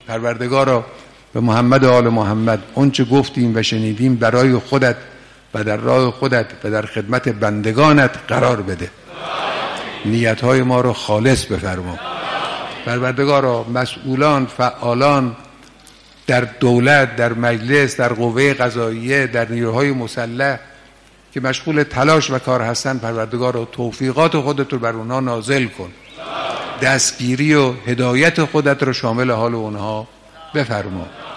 پروردگارا به محمد و آل محمد اون چه گفتیم و شنیدیم برای خودت و در راه خودت و در خدمت بندگانت قرار بده. نیتهای ما رو خالص بفرما. پروردگارا مسئولان، فعالان در دولت، در مجلس، در قوه قضاییه، در نیروهای مسلح که مشغول تلاش و کار هستن، پروردگارا توفیقات خودت رو بر اونها نازل کن. دستگیری و هدایت خودت رو شامل حال اونها بفرما.